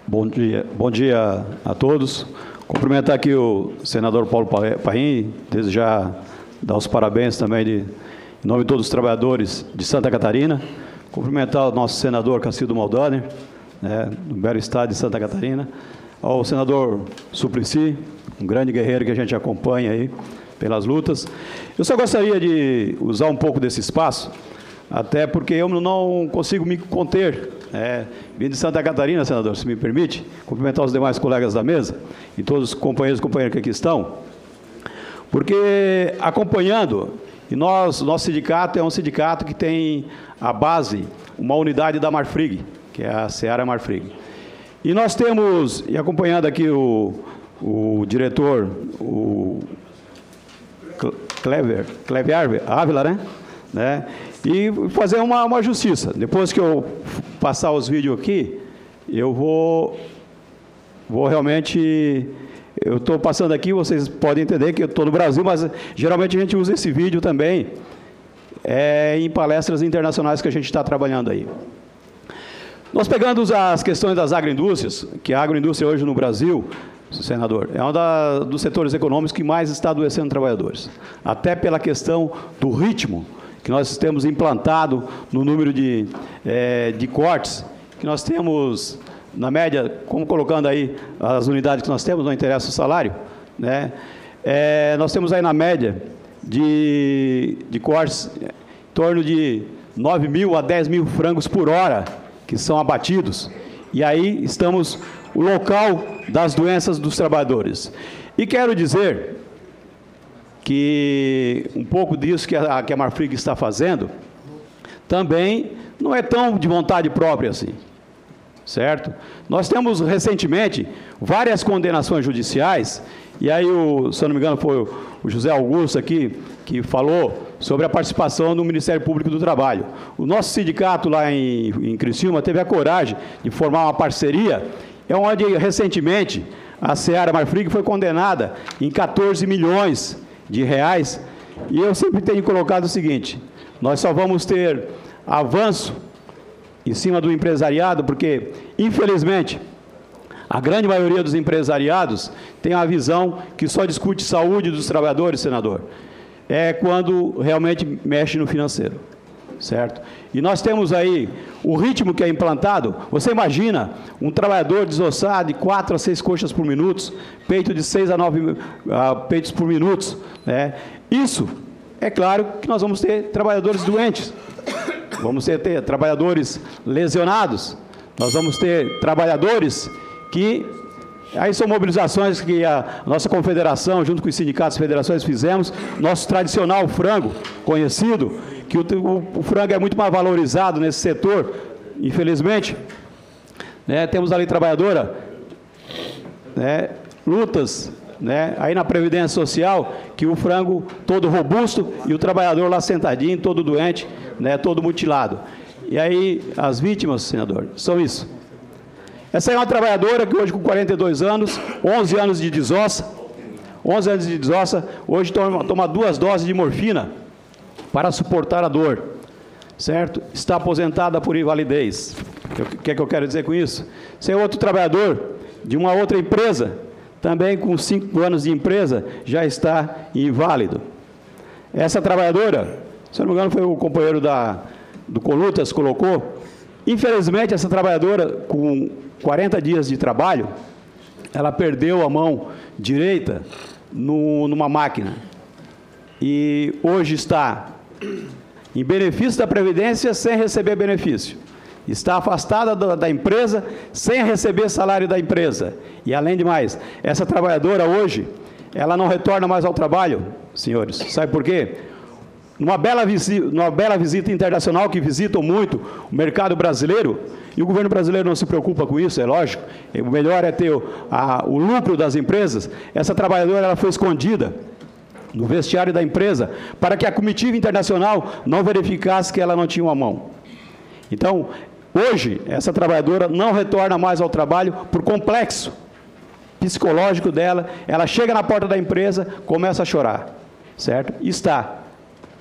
Bom dia a todos. Cumprimentar aqui o senador Paulo Paim, desejar dar os parabéns também em nome de todos os trabalhadores de Santa Catarina. Cumprimentar o nosso senador Cacildo Maldaner, do belo estado de Santa Catarina. Ao senador Suplicy, um grande guerreiro que a gente acompanha aí pelas lutas. Eu só gostaria de usar um pouco desse espaço, até porque eu não consigo me conter. Vim de Santa Catarina, senador, se me permite, cumprimentar os demais colegas da mesa e todos os companheiros e companheiras que aqui estão, porque acompanhando, e nosso sindicato é um sindicato que tem a base, uma unidade da Marfrig, que é a Seara Marfrig. E nós temos, e acompanhando aqui o diretor, o Clever Ávila, e fazer uma justiça. Depois que eu passar os vídeos aqui, eu vou realmente... Eu estou passando aqui, vocês podem entender que eu estou no Brasil, mas geralmente a gente usa esse vídeo também em palestras internacionais que a gente está trabalhando aí. Nós pegando as questões das agroindústrias, que a agroindústria hoje no Brasil, senador, é um dos setores econômicos que mais está adoecendo trabalhadores. Até pela questão do ritmo que nós temos implantado no número de cortes, que nós temos, na média, como colocando aí as unidades que nós temos, não interessa o salário, nós temos aí na média de cortes em torno de 9 mil a 10 mil frangos por hora que são abatidos. E aí estamos o local das doenças dos trabalhadores. E quero dizer que um pouco disso que a Marfrig está fazendo também não é tão de vontade própria assim, certo? Nós temos recentemente várias condenações judiciais, e aí, se eu não me engano, foi o José Augusto aqui que falou sobre a participação do Ministério Público do Trabalho. O nosso sindicato lá em Criciúma teve a coragem de formar uma parceria, onde recentemente a Seara Marfrig foi condenada em 14 milhões de reais, e eu sempre tenho colocado o seguinte: nós só vamos ter avanço em cima do empresariado, porque, infelizmente, a grande maioria dos empresariados tem a visão que só discute saúde dos trabalhadores, senador, quando realmente mexe no financeiro, certo? E nós temos aí o ritmo que é implantado. Você imagina um trabalhador desossado de 4 a 6 coxas por minuto, peito de 6 a 9 peitos por minuto, Isso, é claro que nós vamos ter trabalhadores doentes, vamos ter trabalhadores lesionados, nós vamos ter trabalhadores que... Aí são mobilizações que a nossa confederação, junto com os sindicatos e federações, fizemos. Nosso tradicional frango, conhecido, que o frango é muito mais valorizado nesse setor, infelizmente. Temos ali trabalhadora, lutas, aí na Previdência Social, que o frango todo robusto e o trabalhador lá sentadinho, todo doente, todo mutilado. E aí as vítimas, senador, são isso. Essa é uma trabalhadora que hoje com 42 anos, 11 anos de desossa, hoje toma 2 doses de morfina para suportar a dor, certo? Está aposentada por invalidez. O que é que eu quero dizer com isso? Esse é outro trabalhador de uma outra empresa, também com 5 anos de empresa, já está inválido. Essa trabalhadora, se não me engano foi o companheiro do Colutas colocou, infelizmente essa trabalhadora com 40 dias de trabalho, ela perdeu a mão direita numa máquina. E hoje está em benefício da Previdência sem receber benefício. Está afastada da empresa sem receber salário da empresa. E, além de mais, essa trabalhadora hoje, ela não retorna mais ao trabalho, senhores. Sabe por quê? Numa bela visita internacional que visitam muito o mercado brasileiro, e o governo brasileiro não se preocupa com isso, é lógico, o melhor é ter o lucro das empresas. Essa trabalhadora ela foi escondida no vestiário da empresa para que a comitiva internacional não verificasse que ela não tinha uma mão. Então, hoje, essa trabalhadora não retorna mais ao trabalho por complexo psicológico dela. Ela chega na porta da empresa, começa a chorar, certo? E está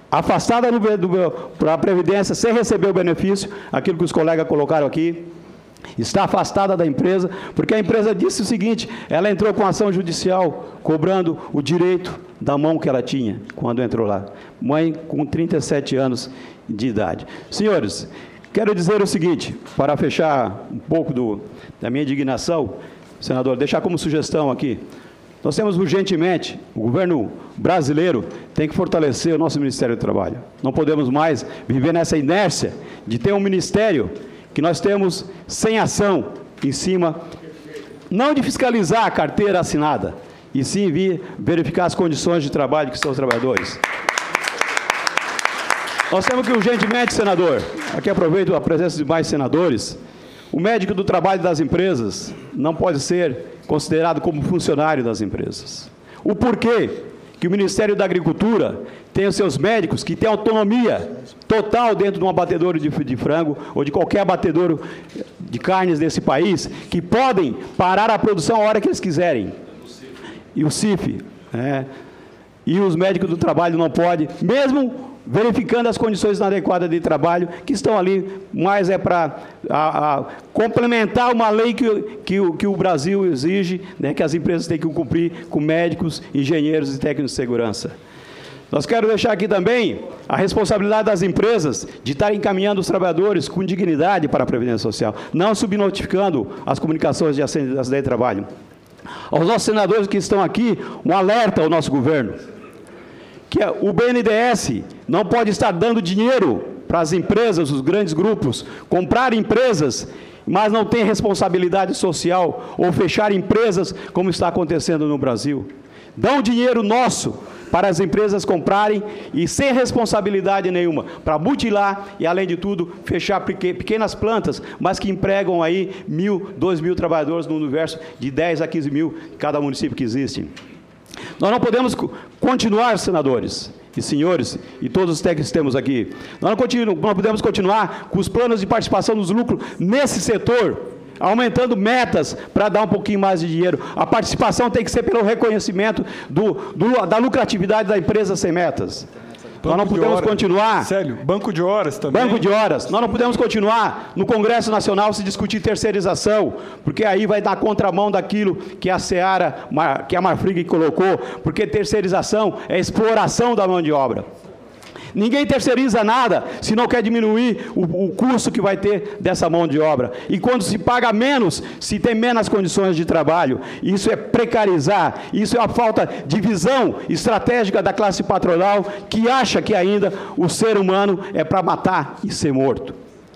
afastada para a Previdência, sem receber o benefício, aquilo que os colegas colocaram aqui, está afastada da empresa, porque a empresa disse o seguinte, ela entrou com ação judicial, cobrando o direito da mão que ela tinha, quando entrou lá. Mãe com 37 anos de idade. Senhores, quero dizer o seguinte, para fechar um pouco da minha indignação, senador, deixar como sugestão aqui, nós temos urgentemente, o governo brasileiro tem que fortalecer o nosso Ministério do Trabalho. Não podemos mais viver nessa inércia de ter um ministério que nós temos sem ação em cima, não de fiscalizar a carteira assinada, e sim vir verificar as condições de trabalho que são os trabalhadores. Nós temos que urgentemente, senador, aqui aproveito a presença de mais senadores, o médico do trabalho das empresas não pode ser considerado como funcionário das empresas. O porquê que o Ministério da Agricultura tem os seus médicos que têm autonomia total dentro de um abatedouro de frango ou de qualquer abatedouro de carnes desse país, que podem parar a produção a hora que eles quiserem. E o CIF, e os médicos do trabalho não podem, mesmo verificando as condições inadequadas de trabalho, que estão ali, mas é para complementar uma lei que o Brasil exige, né, que as empresas têm que cumprir com médicos, engenheiros e técnicos de segurança. Nós queremos deixar aqui também a responsabilidade das empresas de estar encaminhando os trabalhadores com dignidade para a Previdência Social, não subnotificando as comunicações de acidente de trabalho. Aos nossos senadores que estão aqui, um alerta ao nosso governo, que o BNDES não pode estar dando dinheiro para as empresas, os grandes grupos, comprar empresas, mas não tem responsabilidade social, ou fechar empresas, como está acontecendo no Brasil. Dão dinheiro nosso para as empresas comprarem e sem responsabilidade nenhuma, para mutilar e, além de tudo, fechar pequenas plantas, mas que empregam aí 1.000, 2.000 trabalhadores no universo de 10 a 15 mil em cada município que existe. Nós não podemos continuar, senadores e senhores, e todos os técnicos que temos aqui, nós não podemos continuar com os planos de participação nos lucros nesse setor, aumentando metas para dar um pouquinho mais de dinheiro. A participação tem que ser pelo reconhecimento da lucratividade da empresa sem metas. Nós não podemos continuar... Sério, banco de horas também? Banco de horas. Nós não podemos continuar no Congresso Nacional se discutir terceirização, porque aí vai dar contramão daquilo que a Seara, que a Marfrig colocou, porque terceirização é exploração da mão de obra. Ninguém terceiriza nada se não quer diminuir o custo que vai ter dessa mão de obra. E quando se paga menos, se tem menos condições de trabalho, isso é precarizar, isso é a falta de visão estratégica da classe patronal que acha que ainda o ser humano é para matar e ser morto.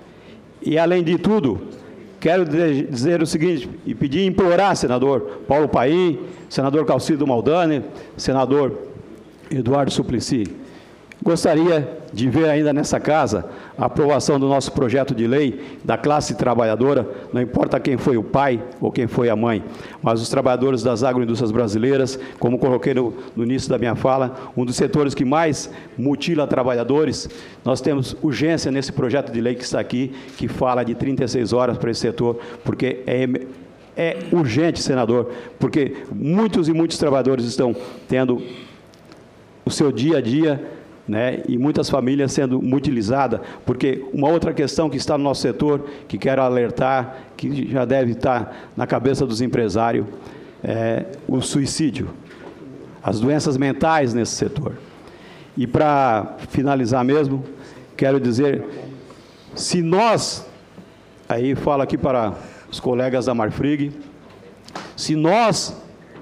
E, além de tudo, quero dizer o seguinte, e pedir e implorar, senador Paulo Paim, senador Calcido Maldani, senador Eduardo Suplicy, gostaria de ver ainda nessa casa a aprovação do nosso projeto de lei da classe trabalhadora, não importa quem foi o pai ou quem foi a mãe, mas os trabalhadores das agroindústrias brasileiras, como coloquei no início da minha fala, um dos setores que mais mutila trabalhadores. Nós temos urgência nesse projeto de lei que está aqui, que fala de 36 horas para esse setor, porque é urgente, senador, porque muitos e muitos trabalhadores estão tendo o seu dia a dia, né, e muitas famílias sendo mutilizadas, porque uma outra questão que está no nosso setor, que quero alertar, que já deve estar na cabeça dos empresários, é o suicídio, as doenças mentais nesse setor. E para finalizar mesmo, quero dizer, se nós, aí falo aqui para os colegas da Marfrig, se nós,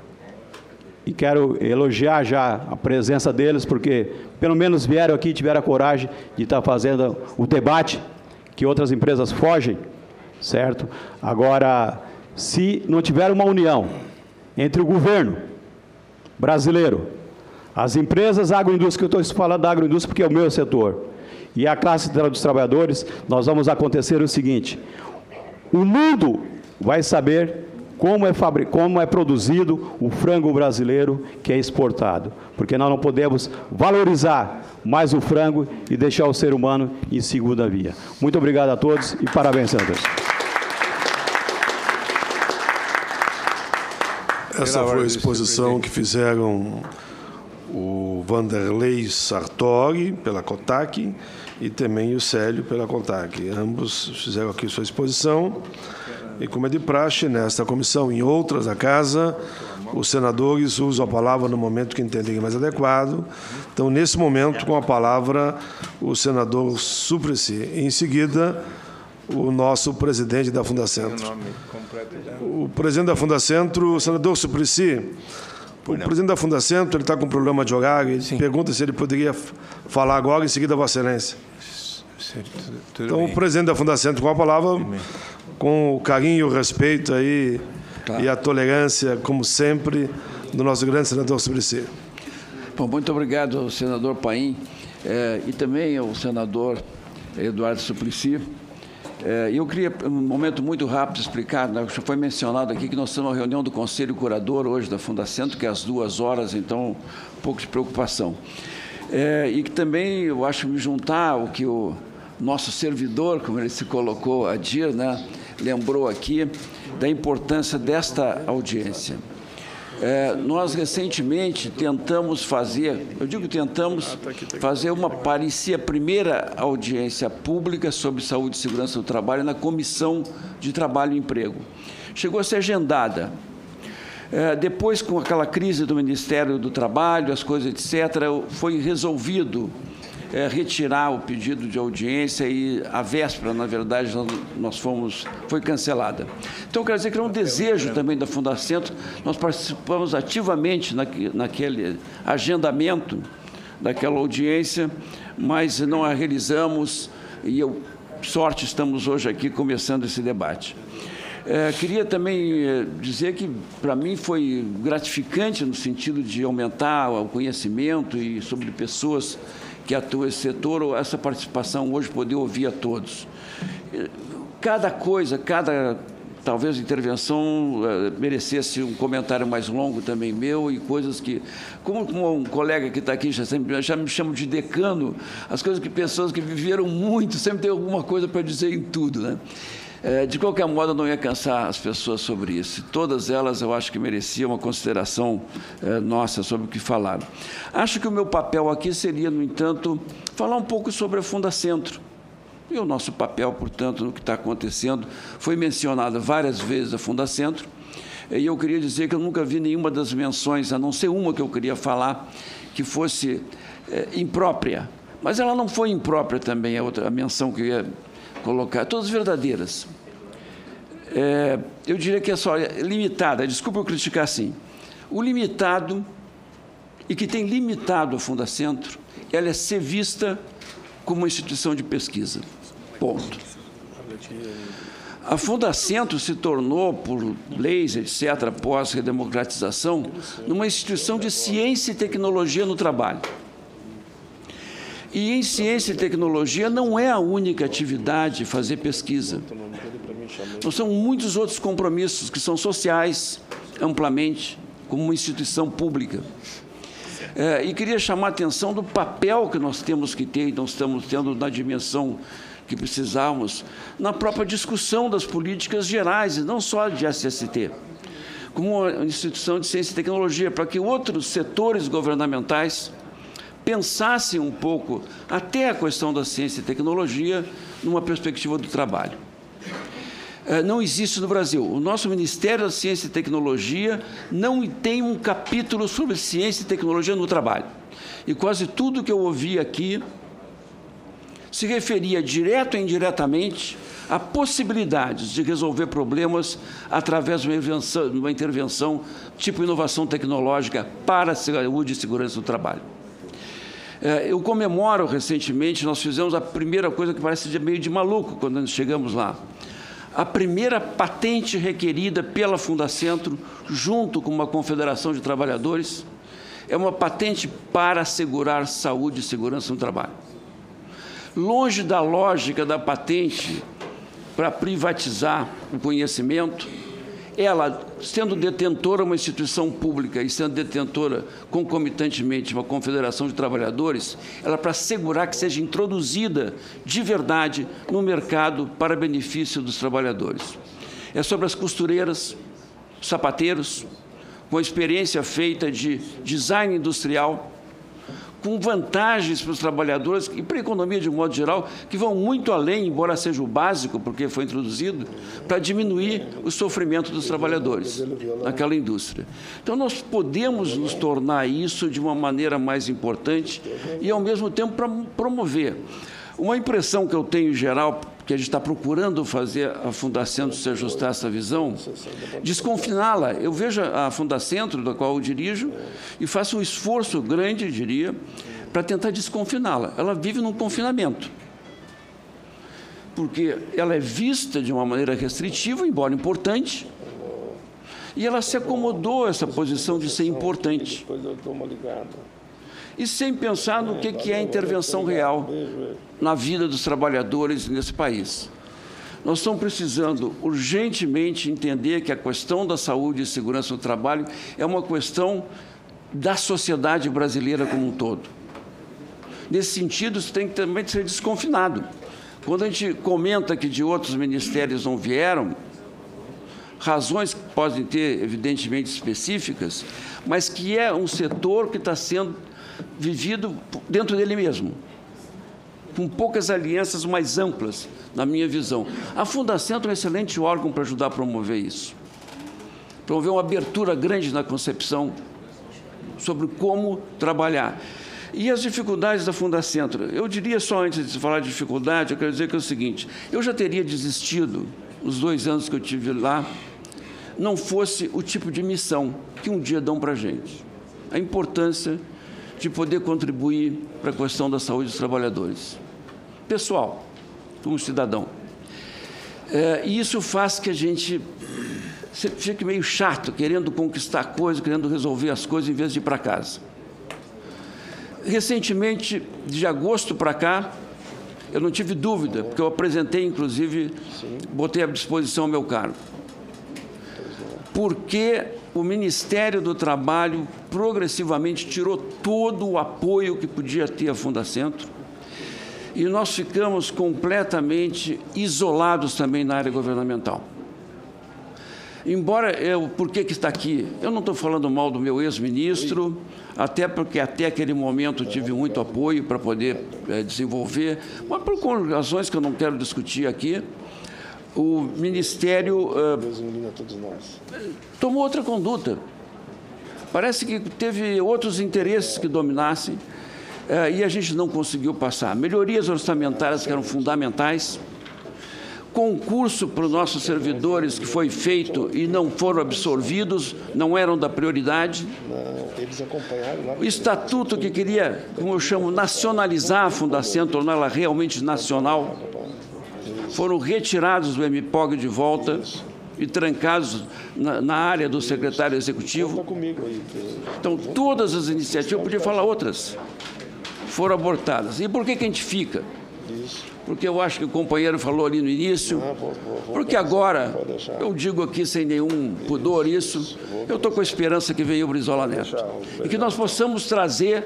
e quero elogiar já a presença deles, porque pelo menos vieram aqui e tiveram a coragem de estar fazendo o debate, que outras empresas fogem, certo? Agora, se não tiver uma união entre o governo brasileiro, as empresas agroindústria, que eu estou falando da agroindústria porque é o meu setor, e a classe dos trabalhadores, nós vamos acontecer o seguinte, o mundo vai saber como é produzido o frango brasileiro que é exportado, porque nós não podemos valorizar mais o frango e deixar o ser humano em segunda via. Muito obrigado a todos e parabéns, senadores. Essa foi a exposição que fizeram o Vanderlei Sartori, pela CONTAC, e também o Célio, pela CONTAC. Ambos fizeram aqui sua exposição. E como é de praxe, nesta comissão e em outras da Casa, os senadores usam a palavra no momento que entendem mais adequado. Então, nesse momento, com a palavra, o senador Suplicy. Em seguida, o nosso presidente da Fundacentro. O presidente da Fundacentro, o senador Suplicy. O presidente da Fundacentro, ele está com problema de horário, ele pergunta se ele poderia falar agora, em seguida a Vossa Excelência. Então, o presidente da Fundacentro, com a palavra, com o carinho e o respeito aí, e a tolerância, como sempre, do nosso grande senador Suplicy. Bom, muito obrigado ao senador Paim e também ao senador Eduardo Suplicy. Eu queria, um momento muito rápido, explicar, né, já foi mencionado aqui que nós temos uma reunião do Conselho Curador hoje da Fundacentro, que é às 2 horas, então, um pouco de preocupação. E que também, eu acho, me juntar ao que o nosso servidor, como ele se colocou, Adir, né, lembrou aqui, da importância desta audiência. Nós, recentemente, tentamos fazer, eu digo tentamos fazer parecia a primeira audiência pública sobre saúde e segurança do trabalho na Comissão de Trabalho e Emprego. Chegou a ser agendada. Depois, com aquela crise do Ministério do Trabalho, as coisas, etc., foi resolvido retirar o pedido de audiência e a véspera, na verdade, foi cancelada. Então, quero dizer que era um desejo também da Fundacentro, nós participamos ativamente naquele agendamento daquela audiência, mas não a realizamos e, sorte, estamos hoje aqui começando esse debate. Queria também dizer que, para mim, foi gratificante no sentido de aumentar o conhecimento e sobre pessoas que atuam nesse setor, essa participação hoje, poder ouvir a todos. Cada coisa, talvez, intervenção merecesse um comentário mais longo também meu e coisas que, como um colega que está aqui já me chama de decano, as coisas que pessoas que viveram muito, sempre tem alguma coisa para dizer em tudo, né? De qualquer modo, eu não ia cansar as pessoas sobre isso. Todas elas, eu acho que mereciam uma consideração nossa sobre o que falaram. Acho que o meu papel aqui seria, no entanto, falar um pouco sobre a Fundacentro. E o nosso papel, portanto, no que está acontecendo, foi mencionada várias vezes a Fundacentro, e eu queria dizer que eu nunca vi nenhuma das menções, a não ser uma que eu queria falar, que fosse imprópria. Mas ela não foi imprópria também, a menção que eu ia colocar, todas verdadeiras. Eu diria que é só limitada, desculpa eu criticar assim. O limitado, e que tem limitado a Fundacentro, ela é ser vista como uma instituição de pesquisa. Ponto. A Fundacentro se tornou, por leis, etc., após a redemocratização, numa instituição de ciência e tecnologia no trabalho. E em ciência e tecnologia não é a única atividade fazer pesquisa. Nós temos muitos outros compromissos que são sociais, amplamente, como uma instituição pública. E queria chamar a atenção do papel que nós temos que ter, e nós estamos tendo na dimensão que precisamos, na própria discussão das políticas gerais, e não só de SST, como uma instituição de ciência e tecnologia, para que outros setores governamentais pensassem um pouco até a questão da ciência e tecnologia numa perspectiva do trabalho. Não existe no Brasil. O nosso Ministério da Ciência e Tecnologia não tem um capítulo sobre ciência e tecnologia no trabalho. E quase tudo que eu ouvi aqui se referia, direto ou indiretamente, a possibilidades de resolver problemas através de uma intervenção tipo inovação tecnológica para a saúde e segurança do trabalho. Eu comemoro, recentemente, nós fizemos a primeira coisa que parece meio de maluco quando nós chegamos lá. A primeira patente requerida pela Fundacentro, junto com uma confederação de trabalhadores, é uma patente para assegurar saúde e segurança no trabalho. Longe da lógica da patente para privatizar o conhecimento, ela, sendo detentora uma instituição pública e sendo detentora concomitantemente uma confederação de trabalhadores, ela para assegurar que seja introduzida de verdade no mercado para benefício dos trabalhadores. É sobre as costureiras, sapateiros, com experiência feita de design industrial, com vantagens para os trabalhadores e para a economia de um modo geral, que vão muito além, embora seja o básico, porque foi introduzido, para diminuir o sofrimento dos trabalhadores naquela indústria. Então, nós podemos nos tornar isso de uma maneira mais importante e, ao mesmo tempo, promover. Uma impressão que eu tenho em geral, que a gente está procurando fazer a Fundacentro se ajustar a essa visão, desconfiná-la. Eu vejo a Fundacentro, da qual eu dirijo, e faço um esforço grande, diria, para tentar desconfiná-la. Ela vive num confinamento, porque ela é vista de uma maneira restritiva, embora importante, e ela se acomodou a essa posição de ser importante. E sem pensar no que é a intervenção real na vida dos trabalhadores nesse país. Nós estamos precisando urgentemente entender que a questão da saúde e segurança do trabalho é uma questão da sociedade brasileira como um todo. Nesse sentido, isso tem que também ser desconfinado. Quando a gente comenta que de outros ministérios não vieram, razões que podem ter, evidentemente, específicas, mas que é um setor que está sendo vivido dentro dele mesmo, com poucas alianças mais amplas, na minha visão. A Fundacentro é um excelente órgão para ajudar a promover isso. Promover uma abertura grande na concepção sobre como trabalhar. E as dificuldades da Fundacentro? Eu diria só, antes de falar de dificuldade, eu quero dizer que é o seguinte, eu já teria desistido, nos 2 anos que eu tive lá, não fosse o tipo de missão que um dia dão para a gente. A importância de poder contribuir para a questão da saúde dos trabalhadores. Pessoal, como cidadão. E isso faz que a gente fique meio chato, querendo conquistar coisas, querendo resolver as coisas, em vez de ir para casa. Recentemente, de agosto para cá, eu não tive dúvida, porque eu apresentei, inclusive, botei à disposição o meu cargo. Porque o Ministério do Trabalho progressivamente tirou todo o apoio que podia ter a Fundacentro e nós ficamos completamente isolados também na área governamental. Embora, por que está aqui? Eu não estou falando mal do meu ex-ministro, até porque até aquele momento tive muito apoio para poder desenvolver, mas por razões que eu não quero discutir aqui, o Ministério tomou outra conduta. Parece que teve outros interesses que dominassem e a gente não conseguiu passar. Melhorias orçamentárias que eram fundamentais, concurso para os nossos servidores que foi feito e não foram absorvidos, não eram da prioridade. O estatuto que queria, como eu chamo, nacionalizar a Fundacentro, torná-la realmente nacional, foram retirados do MPOG de volta e trancados na área do secretário executivo. Então, todas as iniciativas, eu podia falar outras, foram abortadas. E por que a gente fica? Porque eu acho que o companheiro falou ali no início, porque agora, eu digo aqui sem nenhum pudor isso, eu estou com a esperança que venha o Brizola Neto. E que nós possamos trazer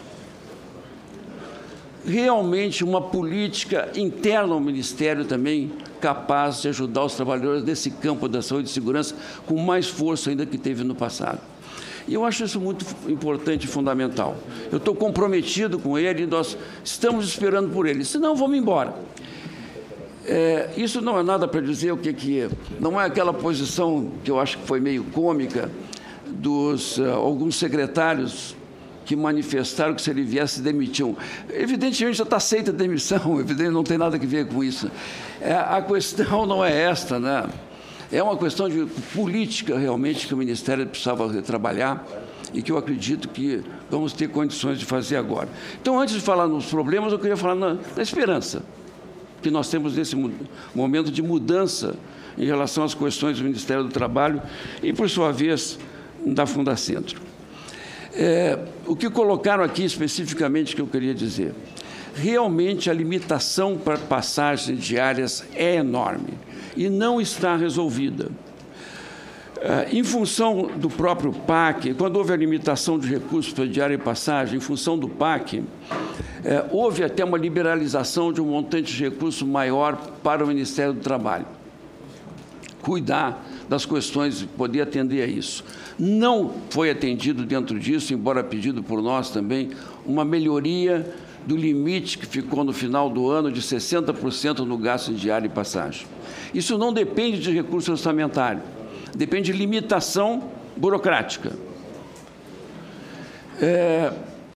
realmente uma política interna ao Ministério também capaz de ajudar os trabalhadores nesse campo da saúde e segurança com mais força ainda que teve no passado. E eu acho isso muito importante e fundamental. Eu estou comprometido com ele e nós estamos esperando por ele, senão vamos embora. Isso não é nada para dizer o que é. Não é aquela posição que eu acho que foi meio cômica dos alguns secretários que manifestaram que se ele viesse demitiam. Evidentemente já está aceita a demissão, evidentemente não tem nada a ver com isso. A questão não é esta, né? É uma questão de política realmente que o Ministério precisava trabalhar e que eu acredito que vamos ter condições de fazer agora. Então, antes de falar nos problemas, eu queria falar na esperança que nós temos nesse momento de mudança em relação às questões do Ministério do Trabalho e, por sua vez, da Fundacentro. O que colocaram aqui especificamente que eu queria dizer, realmente a limitação para passagens diárias é enorme e não está resolvida. Em função do próprio PAC, quando houve a limitação de recursos para diária e passagem, em função do PAC, houve até uma liberalização de um montante de recursos maior para o Ministério do Trabalho. cuidar das questões, poder atender a isso. Não foi atendido dentro disso, embora pedido por nós também, uma melhoria do limite que ficou no final do ano de 60% no gasto em diária e passagem. Isso não depende de recurso orçamentário, depende de limitação burocrática.